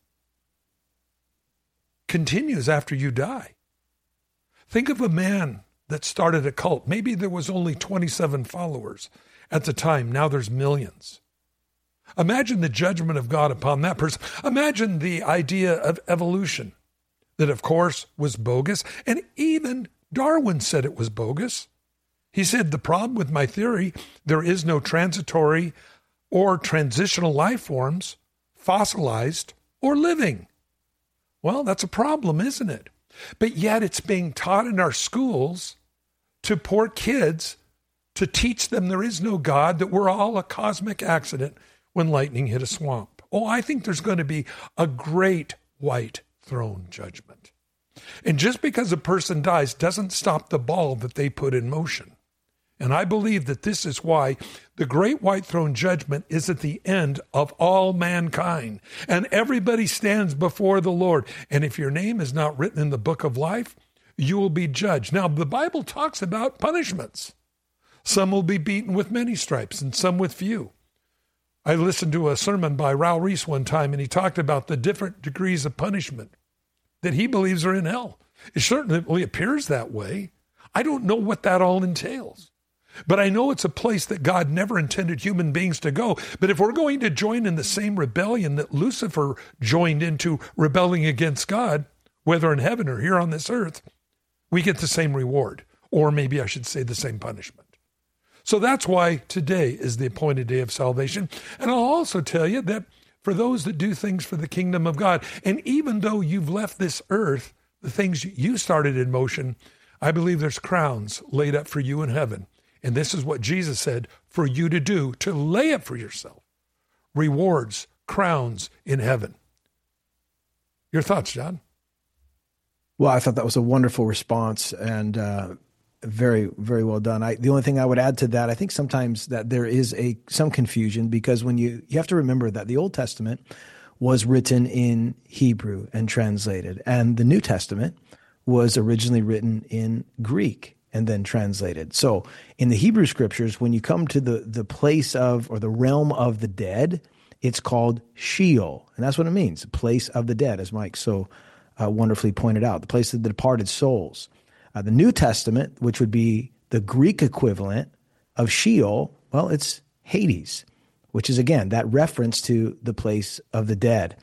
continues after you die. Think of a man that started a cult. Maybe there was only twenty-seven followers at the time. Now there's millions. Imagine the judgment of God upon that person. Imagine the idea of evolution that, of course, was bogus. And even Darwin said it was bogus. He said, the problem with my theory, there is no transitory or transitional life forms, fossilized or living. Well, that's a problem, isn't it? But yet it's being taught in our schools to poor kids to teach them there is no God, that we're all a cosmic accident when lightning hit a swamp. Oh, I think there's going to be a great white throne judgment. And just because a person dies doesn't stop the ball that they put in motion. And I believe that this is why the great white throne judgment is at the end of all mankind. And everybody stands before the Lord. And if your name is not written in the book of life, you will be judged. Now, the Bible talks about punishments. Some will be beaten with many stripes and some with few. I listened to a sermon by Raul Reese one time, and he talked about the different degrees of punishment that he believes are in hell. It certainly appears that way. I don't know what that all entails. But I know it's a place that God never intended human beings to go. But if we're going to join in the same rebellion that Lucifer joined into, rebelling against God, whether in heaven or here on this earth, we get the same reward. Or maybe I should say the same punishment. So that's why today is the appointed day of salvation. And I'll also tell you that for those that do things for the kingdom of God, and even though you've left this earth, the things you started in motion, I believe there's crowns laid up for you in heaven. And this is what Jesus said for you to do, to lay up for yourself rewards, crowns in heaven. Your thoughts, John? Well, I thought that was a wonderful response, and uh, very, very well done. I, the only thing I would add to that, I think sometimes that there is a some confusion, because when you you have to remember that the Old Testament was written in Hebrew and translated, and the New Testament was originally written in Greek and then translated. So in the Hebrew scriptures, when you come to the, the place of, or the realm of the dead, it's called Sheol. And that's what it means, the place of the dead, as Mike so uh, wonderfully pointed out, the place of the departed souls. Uh, the New Testament, which would be the Greek equivalent of Sheol, well, it's Hades, which is, again, that reference to the place of the dead.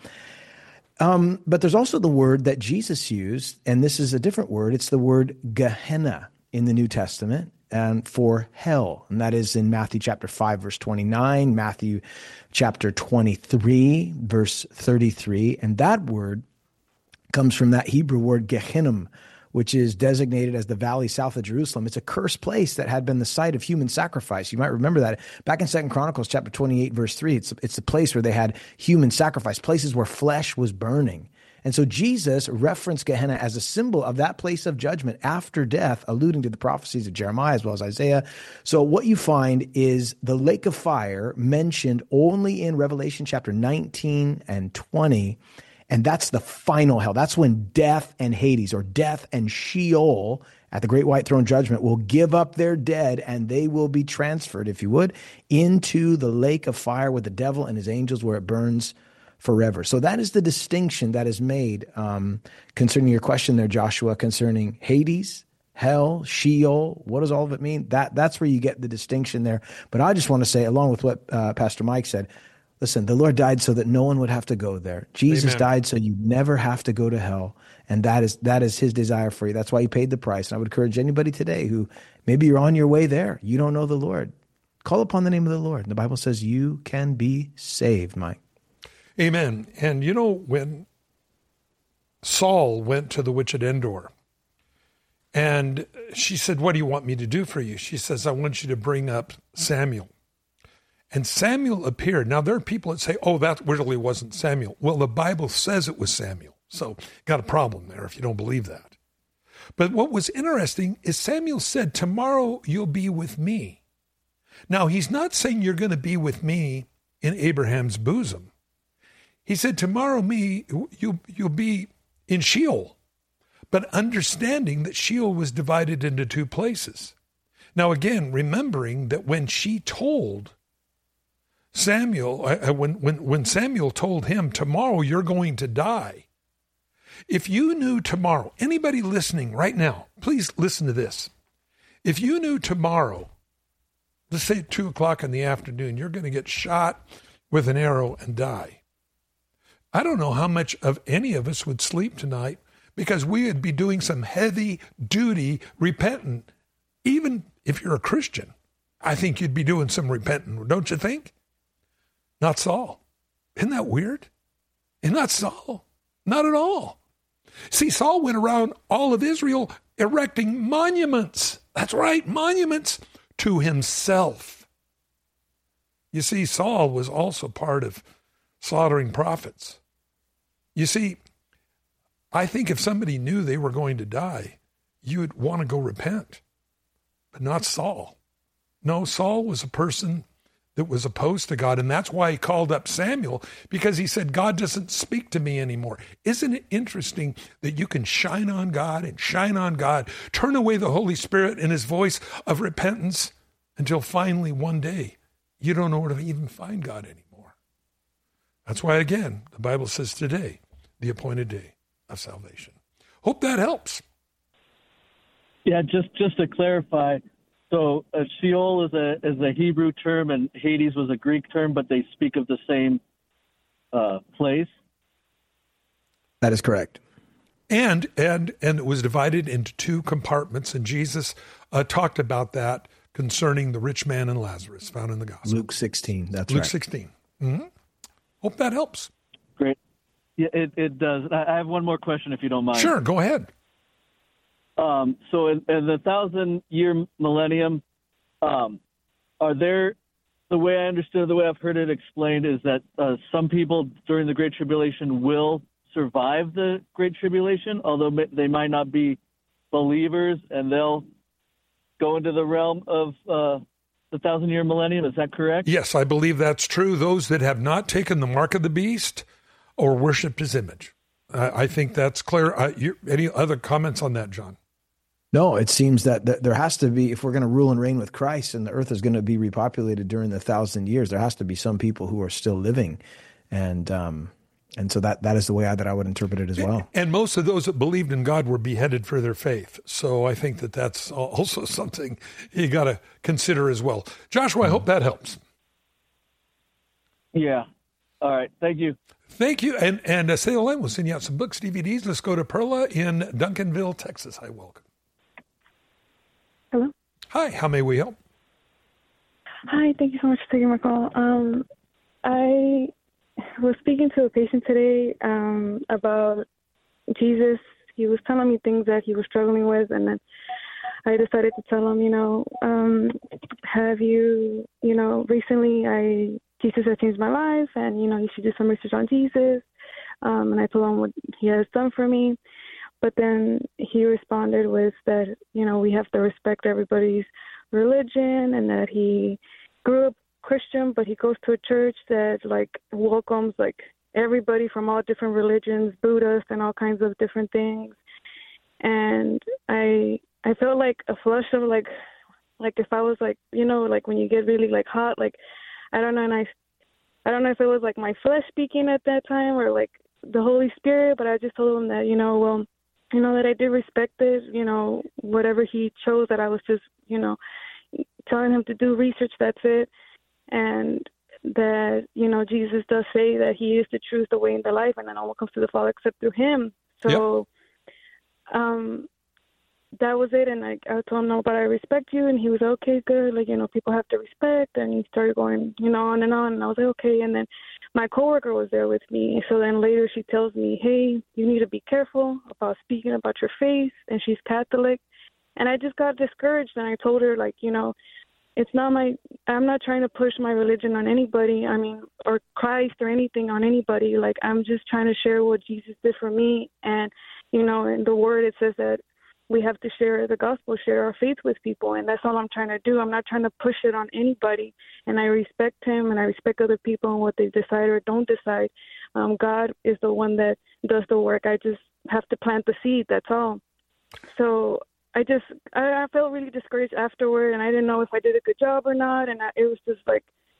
Um, but there's also the word that Jesus used, and this is a different word. It's the word Gehenna in the New Testament, and for hell. And that is in Matthew chapter five, verse twenty-nine, Matthew chapter twenty-three, verse thirty-three. And that word comes from that Hebrew word Gehinnom, which is designated as the valley south of Jerusalem. It's a cursed place that had been the site of human sacrifice. You might remember that back in Second Chronicles chapter twenty-eight, verse three. It's, it's the place where they had human sacrifice, places where flesh was burning. And so Jesus referenced Gehenna as a symbol of that place of judgment after death, alluding to the prophecies of Jeremiah as well as Isaiah. So what you find is the lake of fire mentioned only in Revelation chapter nineteen and twenty. And that's the final hell. That's when death and Hades, or death and Sheol at the great white throne judgment, will give up their dead, and they will be transferred, if you would, into the lake of fire with the devil and his angels, where it burns forever. So that is the distinction that is made um, concerning your question there, Joshua, concerning Hades, hell, Sheol. What does all of it mean? That That's where you get the distinction there. But I just want to say, along with what uh, Pastor Mike said, listen, the Lord died so that no one would have to go there. Jesus Amen. Died so you never have to go to hell. And that is that is his desire for you. That's why he paid the price. And I would encourage anybody today who maybe you're on your way there, you don't know the Lord, call upon the name of the Lord. The Bible says you can be saved, Mike. Amen. And you know, when Saul went to the witch at Endor, and she said, what do you want me to do for you? She says, I want you to bring up Samuel. And Samuel appeared. Now, there are people that say, oh, that really wasn't Samuel. Well, the Bible says it was Samuel. So got a problem there if you don't believe that. But what was interesting is Samuel said, tomorrow you'll be with me. Now, he's not saying you're going to be with me in Abraham's bosom. He said, tomorrow me, you'll, you'll be in Sheol, but understanding that Sheol was divided into two places. Now, again, remembering that when she told Samuel, uh, when, when, when Samuel told him, tomorrow you're going to die. If you knew tomorrow, anybody listening right now, please listen to this. If you knew tomorrow, let's say at two o'clock in the afternoon, you're going to get shot with an arrow and die. I don't know how much of any of us would sleep tonight, because we would be doing some heavy duty repentant. Even if you're a Christian, I think you'd be doing some repenting, don't you think? Not Saul. Isn't that weird? And not Saul. Not at all. See, Saul went around all of Israel erecting monuments. That's right, monuments to himself. You see, Saul was also part of slaughtering prophets. You see, I think if somebody knew they were going to die, you would want to go repent, but not Saul. No, Saul was a person that was opposed to God, and that's why he called up Samuel, because he said, God doesn't speak to me anymore. Isn't it interesting that you can shine on God and shine on God, turn away the Holy Spirit and his voice of repentance until finally one day you don't know where to even find God anymore. That's why, again, the Bible says today, the appointed day of salvation. Hope that helps. Yeah, just, just to clarify, so uh, Sheol is a is a Hebrew term and Hades was a Greek term, but they speak of the same uh, place. That is correct. And and and it was divided into two compartments, and Jesus uh, talked about that concerning the rich man and Lazarus, found in the Gospel. Luke sixteen. That's Luke right. sixteen. Mm-hmm. Hope that helps. Great. Yeah, it it does. I have one more question, if you don't mind. Sure, go ahead. Um, so in, in the thousand-year millennium, um, are there, the way I understood, the way I've heard it explained is that uh, some people during the Great Tribulation will survive the Great Tribulation, although they might not be believers, and they'll go into the realm of uh, the thousand-year millennium. Is that correct? Yes, I believe that's true. Those that have not taken the mark of the beast or worshipped his image. Uh, I think that's clear. Uh, you, any other comments on that, John? No, it seems that, that there has to be, if we're going to rule and reign with Christ and the earth is going to be repopulated during the thousand years, there has to be some people who are still living. And um, and so that, that is the way I, that I would interpret it as well. And most of those that believed in God were beheaded for their faith. So I think that that's also something you got to consider as well. Joshua, I hope that helps. Yeah. All right. Thank you. Thank you. And, and uh, say hello. We'll send you out some books, D V Ds. Let's go to Perla in Duncanville, Texas. Hi, welcome. Hello. Hi, how may we help? Hi, thank you so much for taking my call. Um, I was speaking to a patient today um, about Jesus. He was telling me things that he was struggling with, and then I decided to tell him, you know, um, have you, you know, recently I Jesus has changed my life, and, you know, you should do some research on Jesus. Um, and I told him what he has done for me. But then he responded with that, you know, we have to respect everybody's religion, and that he grew up Christian, but he goes to a church that, like, welcomes, like, everybody from all different religions, Buddhists and all kinds of different things. And I I felt like a flush of, like, like if I was, like, you know, like when you get really, like, hot, like, I don't know, and I, I don't know if it was, like, my flesh speaking at that time or, like, the Holy Spirit, but I just told him that, you know, well, you know, that I did respect it, you know, whatever he chose, that I was just, you know, telling him to do research, that's it. And that, you know, Jesus does say that he is the truth, the way, and the life, and that no one comes to the Father except through him. So yep. um, that was it. And I, I told him, no, but I respect you. And he was, okay, good. Like, you know, people have to respect. And he started going, you know, on and on. And I was like, okay. And then my coworker was there with me. So then later she tells me, hey, you need to be careful about speaking about your faith. And she's Catholic. And I just got discouraged. And I told her, like, you know, it's not my, I'm not trying to push my religion on anybody. I mean, or Christ or anything on anybody. Like, I'm just trying to share what Jesus did for me. And, you know, in the word, it says that we have to share the gospel, share our faith with people. And that's all I'm trying to do. I'm not trying to push it on anybody. And I respect him, and I respect other people and what they decide or don't decide. Um, God is the one that does the work. I just have to plant the seed. That's all. So I just, I, I felt really discouraged afterward, and I didn't know if I did a good job or not. And I, it was just like,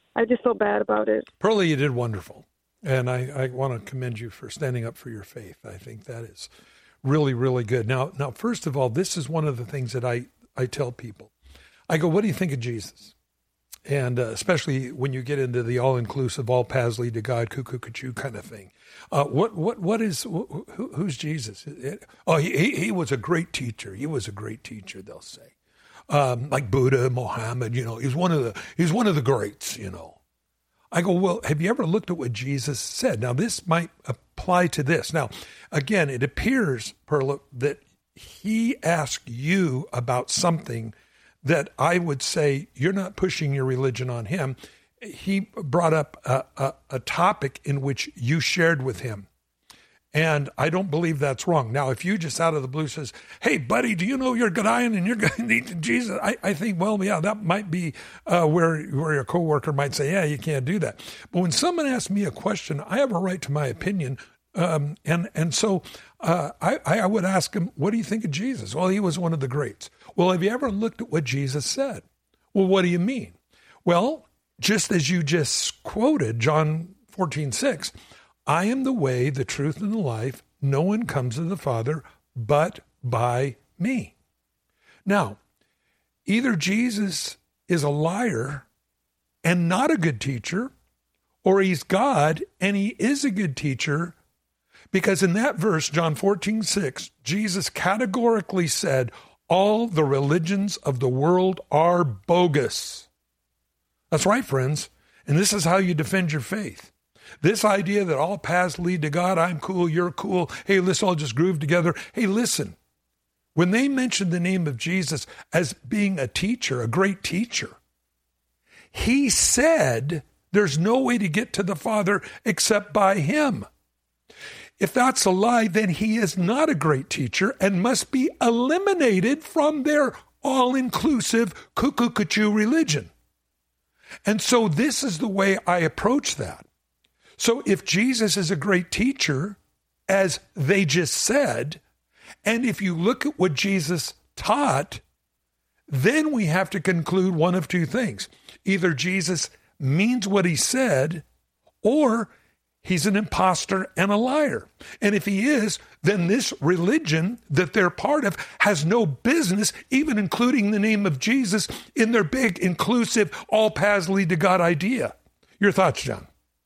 I just felt bad about it. Pearlie, you did wonderful. And I, I want to commend you for standing up for your faith. I think that is really, really good. Now, now, first of all, this is one of the things that I, I tell people. I go, what do you think of Jesus? And uh, especially when you get into the all-inclusive, all paths lead to God, cuckoo, cuckoo kind of thing. Uh, what, what, what is, who, who's Jesus? It, oh, he, he was a great teacher. He was a great teacher, they'll say. Um, like Buddha, Muhammad, you know, he's one of the, he's one of the greats, you know. I go, well, have you ever looked at what Jesus said? Now, this might apply to this. Now, again, it appears, Perla, that he asked you about something that I would say you're not pushing your religion on him. He brought up a, a, a topic in which you shared with him. And I don't believe that's wrong. Now, if you just out of the blue says, hey, buddy, do you know you're Ghanaian and you're going to need Jesus? I, I think, well, yeah, that might be uh, where, where your coworker might say, yeah, you can't do that. But when someone asks me a question, I have a right to my opinion. Um, and, and so uh, I, I would ask him, what do you think of Jesus? Well, he was one of the greats. Well, have you ever looked at what Jesus said? Well, what do you mean? Well, just as you just quoted John fourteen six, I am the way, the truth, and the life. No one comes to the Father but by me. Now, either Jesus is a liar and not a good teacher, or he's God and he is a good teacher, because in that verse, John fourteen six, Jesus categorically said, all the religions of the world are bogus. That's right, friends. And this is how you defend your faith. This idea that all paths lead to God, I'm cool, you're cool, hey, let's all just groove together. Hey, listen, when they mentioned the name of Jesus as being a teacher, a great teacher, he said there's no way to get to the Father except by him. If that's a lie, then he is not a great teacher and must be eliminated from their all-inclusive cuckoo-cuckoo religion. And so this is the way I approach that. So if Jesus is a great teacher, as they just said, and if you look at what Jesus taught, then we have to conclude one of two things. Either Jesus means what he said, or he's an imposter and a liar. And if he is, then this religion that they're part of has no business even including the name of Jesus in their big, inclusive, all paths lead to God idea. Your thoughts, John?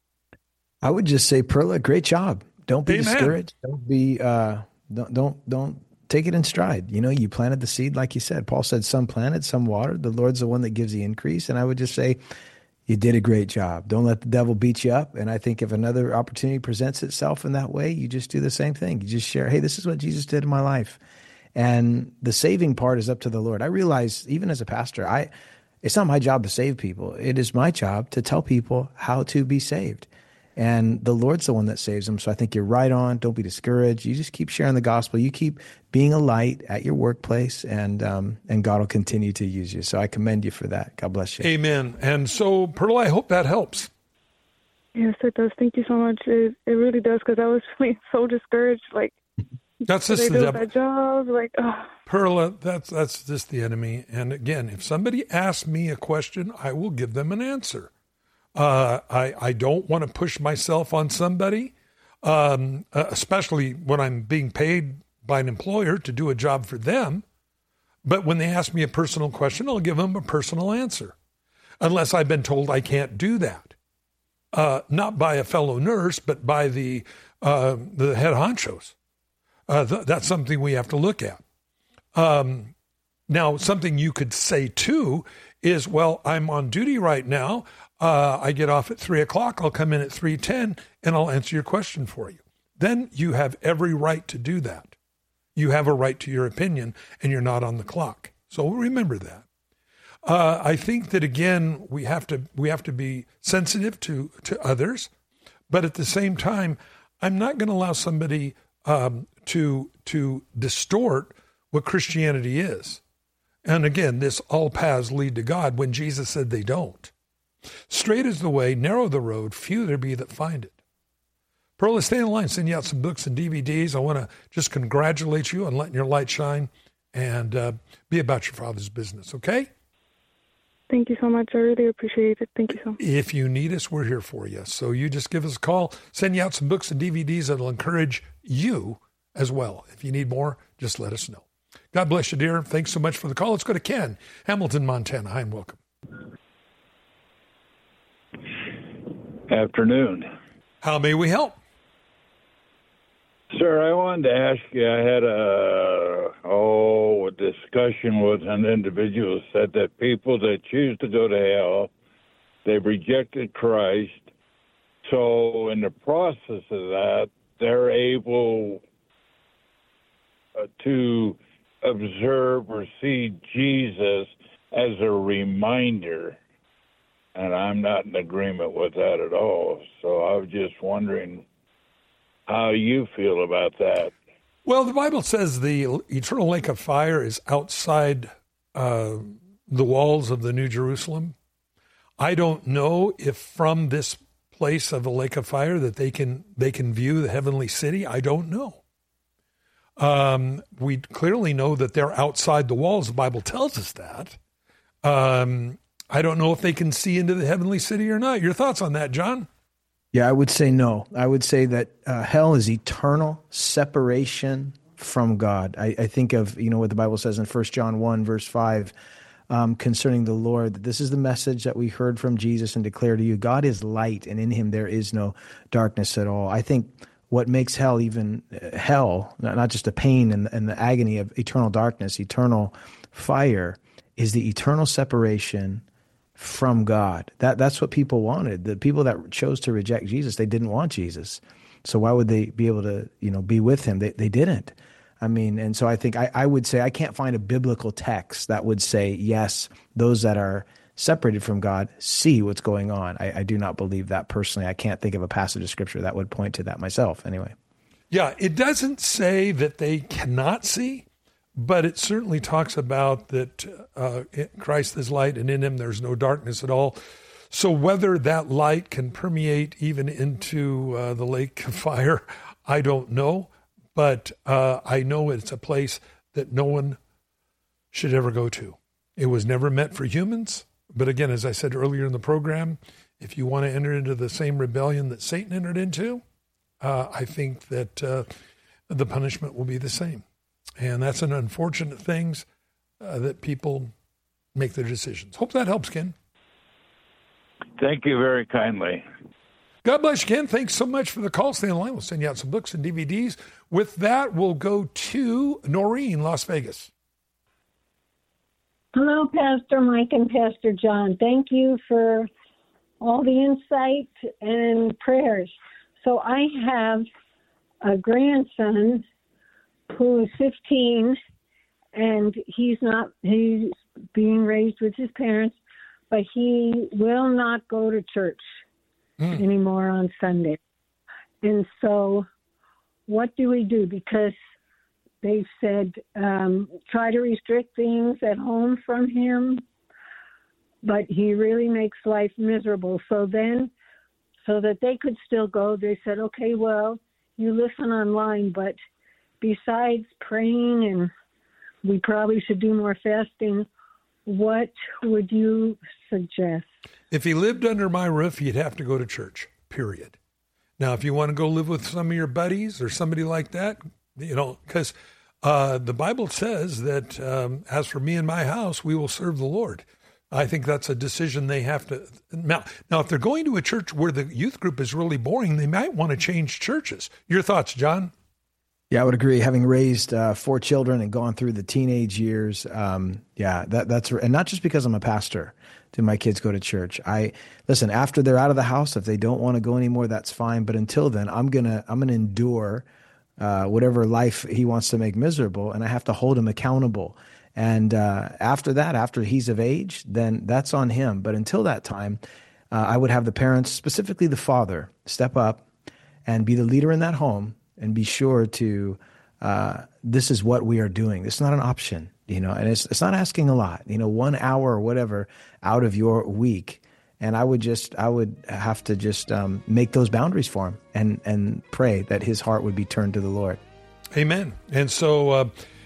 I would just say, Perla, great job. Don't be Amen. discouraged. Don't be, uh, don't, don't, don't take it in stride. You know, you planted the seed, like you said. Paul said, some planted, some watered. The Lord's the one that gives the increase. And I would just say, you did a great job. Don't let the devil beat you up. And I think if another opportunity presents itself in that way, you just do the same thing. You just share, hey, this is what Jesus did in my life. And the saving part is up to the Lord. I realize, even as a pastor, I it's not my job to save people. It is my job to tell people how to be saved. And the Lord's the one that saves them. So I think you're right on. Don't be discouraged. You just keep sharing the gospel. You keep being a light at your workplace, and um, and God will continue to use you. So I commend you for that. God bless you. Amen. And so, Pearl, I hope that helps. Yes, it does. Thank you so much. It, it really does, because I was feeling so discouraged. Like, that's just they the do devil. that job. Like, oh. Perla, that's that's just the enemy. And again, if somebody asks me a question, I will give them an answer. Uh, I, I don't want to push myself on somebody, um, uh, especially when I'm being paid by an employer to do a job for them. But when they ask me a personal question, I'll give them a personal answer, unless I've been told I can't do that. Uh, not by a fellow nurse, but by the uh, the head honchos. Uh, th- that's something we have to look at. Um, now, something you could say too is, well, I'm on duty right now. Uh, I get off at three o'clock. I'll come in at three ten and I'll answer your question for you. Then you have every right to do that. You have a right to your opinion, and you're not on the clock. So remember that. Uh, I think that, again, we have to we have to be sensitive to, to others, but at the same time, I'm not going to allow somebody um, to to distort what Christianity is. And again, this all paths lead to God when Jesus said they don't. Straight is the way, narrow the road, few there be that find it. Pearl, stay in line, send you out some books and D V Ds. I want to just congratulate you on letting your light shine and uh, be about your Father's business, okay? Thank you so much. I really appreciate it. Thank you so much. If you need us, we're here for you. So you just give us a call, send you out some books and D V Ds that'll encourage you as well. If you need more, just let us know. God bless you, dear. Thanks so much for the call. Let's go to Ken, Hamilton, Montana. Hi, and welcome. Afternoon. How may we help? Sir, I wanted to ask you, I had a, oh, a discussion with an individual who said that people that choose to go to hell, they've rejected Christ. So in the process of that, they're able uh, to observe or see Jesus as a reminder. And I'm not in agreement with that at all. So I was just wondering how you feel about that. Well, the Bible says the eternal lake of fire is outside uh, the walls of the New Jerusalem. I don't know if from this place of the lake of fire that they can they can view the heavenly city. I don't know. Um, we clearly know that they're outside the walls. The Bible tells us that. Um, I don't know if they can see into the heavenly city or not. Your thoughts on that, John? Yeah, I would say no. I would say that uh, hell is eternal separation from God. I, I think of, you know, what the Bible says in First John one, verse five, um, concerning the Lord. This is the message that we heard from Jesus and declare to you. God is light, and in him there is no darkness at all. I think what makes hell even uh, hell, not, not just the pain and, and the agony of eternal darkness, eternal fire, is the eternal separation from God. That that's what people wanted. The people that chose to reject Jesus, they didn't want Jesus. So why would they be able to, you know, be with him? They they didn't. I mean, and so I think I, I would say I can't find a biblical text that would say, yes, those that are separated from God see what's going on. I, I do not believe that personally. I can't think of a passage of scripture that would point to that myself anyway. Yeah, it doesn't say that they cannot see, but it certainly talks about that uh, Christ is light, and in him there's no darkness at all. So whether that light can permeate even into uh, the lake of fire, I don't know. But uh, I know it's a place that no one should ever go to. It was never meant for humans. But again, as I said earlier in the program, if you want to enter into the same rebellion that Satan entered into, uh, I think that uh, the punishment will be the same. And that's an unfortunate thing uh, that people make their decisions. Hope that helps, Ken. Thank you very kindly. God bless you, Ken. Thanks so much for the call. Stay on the line. We'll send you out some books and D V Ds. With that, we'll go to Noreen, Las Vegas. Hello, Pastor Mike and Pastor John. Thank you for all the insight and prayers. So I have a grandson who's fifteen, and he's not, he's being raised with his parents, but he will not go to church mm. anymore on Sunday. And so what do we do? Because they've said, um, try to restrict things at home from him, but he really makes life miserable. So then, so that they could still go, they said, okay, well, you listen online, but besides praying, and we probably should do more fasting, what would you suggest? If he lived under my roof, he'd have to go to church, period. Now, if you want to go live with some of your buddies or somebody like that, you know, because uh, the Bible says that um, as for me and my house, we will serve the Lord. I think that's a decision they have to. Now, now, if they're going to a church where the youth group is really boring, they might want to change churches. Your thoughts, John? Yeah, I would agree. Having raised uh, four children and gone through the teenage years, um, yeah, that, that's and not just because I'm a pastor. Do my kids go to church? I listen. After they're out of the house, if they don't want to go anymore, that's fine. But until then, I'm gonna I'm gonna endure uh, whatever life he wants to make miserable, and I have to hold him accountable. And uh, after that, after he's of age, then that's on him. But until that time, uh, I would have the parents, specifically the father, step up and be the leader in that home. And be sure to, uh, this is what we are doing. It's not an option, you know, and it's it's not asking a lot, you know, one hour or whatever out of your week. And I would just, I would have to just um, make those boundaries for him and, and pray that his heart would be turned to the Lord. Amen. And so uh,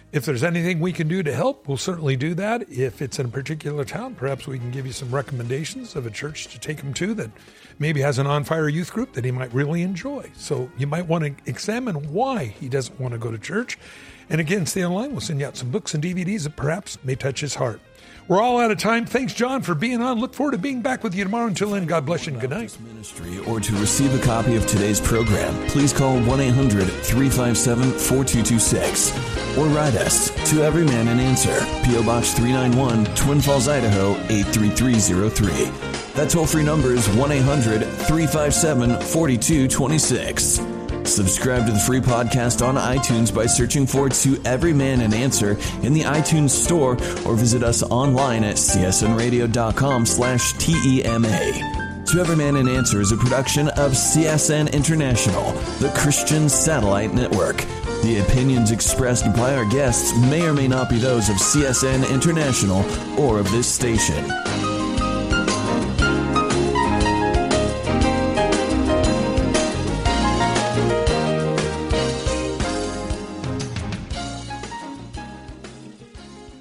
If there's anything we can do to help, we'll certainly do that. If it's in a particular town, perhaps we can give you some recommendations of a church to take him to that maybe has an on-fire youth group that he might really enjoy. So you might want to examine why he doesn't want to go to church. And again, stay online. We'll send you out some books and D V Ds that perhaps may touch his heart. We're all out of time. Thanks, John, for being on. Look forward to being back with you tomorrow. Until then, God bless you and good night. Or to receive a copy of today's program, please call one eight hundred three five seven four two two six or write us to Every Man an Answer, P O Box three ninety-one, Twin Falls, Idaho eight three three zero three. That toll-free number is one eight hundred three five seven four two two six. Subscribe to the free podcast on iTunes by searching for To Every Man an Answer in the iTunes store, or visit us online at c s n radio dot com slash T E M A. To Every Man an Answer is a production of C S N International, the Christian Satellite Network. The opinions expressed by our guests may or may not be those of C S N International or of this station.